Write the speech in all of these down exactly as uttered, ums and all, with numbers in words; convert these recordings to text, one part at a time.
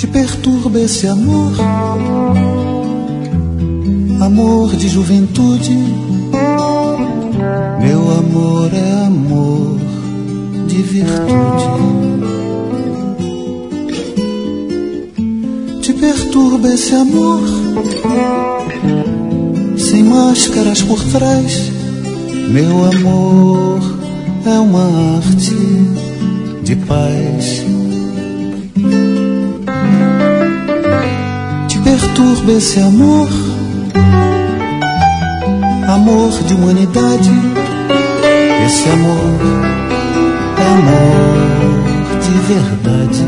Te perturba esse amor, amor de juventude. Meu amor é amor de virtude. Te perturba esse amor, sem máscaras por trás. Meu amor é uma arte de paz. Te perturba esse amor, amor de humanidade. Esse amor é amor de verdade.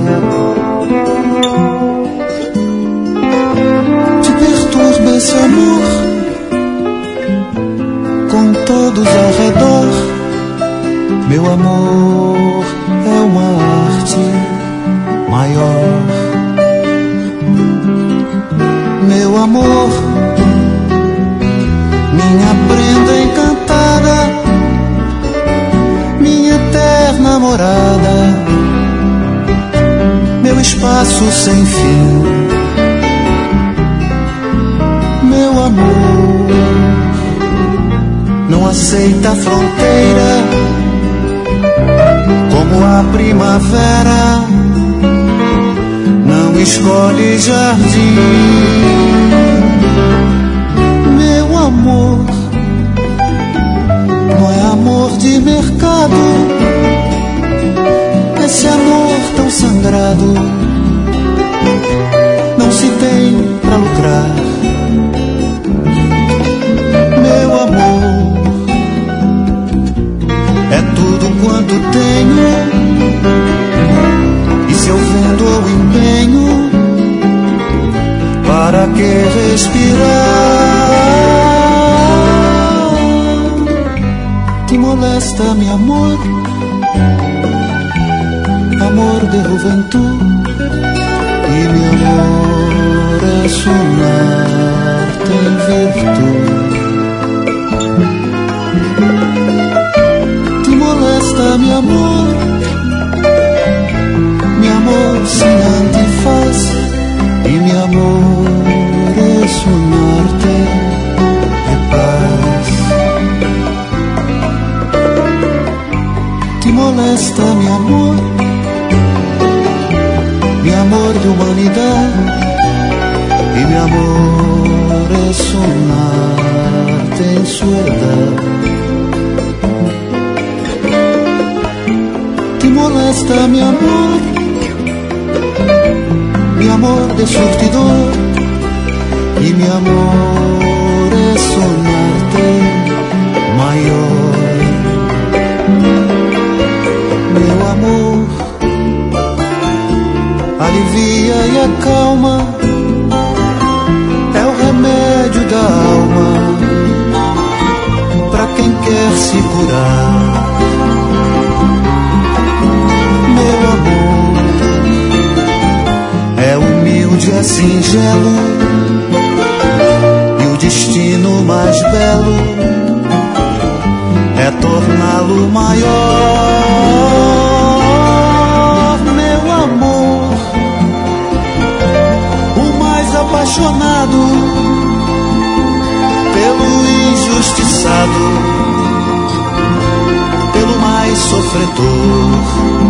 Te perturba esse amor, com todos ao redor. Meu amor é uma arte maior. Meu amor, minha prenda encantada, minha eterna morada, meu espaço sem fim. Meu amor não aceita fronteira, como a primavera não escolhe jardim. Meu amor não é amor de mercado, esse amor tão sangrado não se tem pra lucrar. Meu amor é tudo quanto tenho, e se eu vendo ou empenho, para que respirar? Te molesta, meu amor, amor de juventude, e meu amor é sonar, tem virtude. Te molesta, meu amor, meu amor sem antifaz, e meu amor é sonar-te de paz. Te molesta, meu amor, meu amor de humanidade, e meu amor é sonar-te em soledade. Te molesta, meu amor, meu amor de surtidor, e meu amor é sonar-te maior. Meu amor alivia e acalma, é o remédio da alma pra quem quer se curar. Meu amor é humilde, é singelo, e o destino mais belo é torná-lo maior. Meu amor, o mais apaixonado pelo injustiçado, pelo mais sofredor.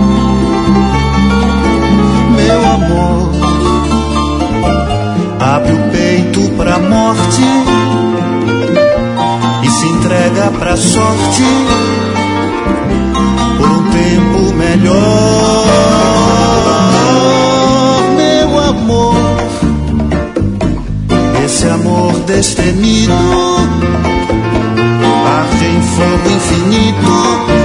Meu amor abre o peito pra morte e se entrega pra sorte por um tempo melhor. Meu amor, esse amor destemido arde em fogo infinito,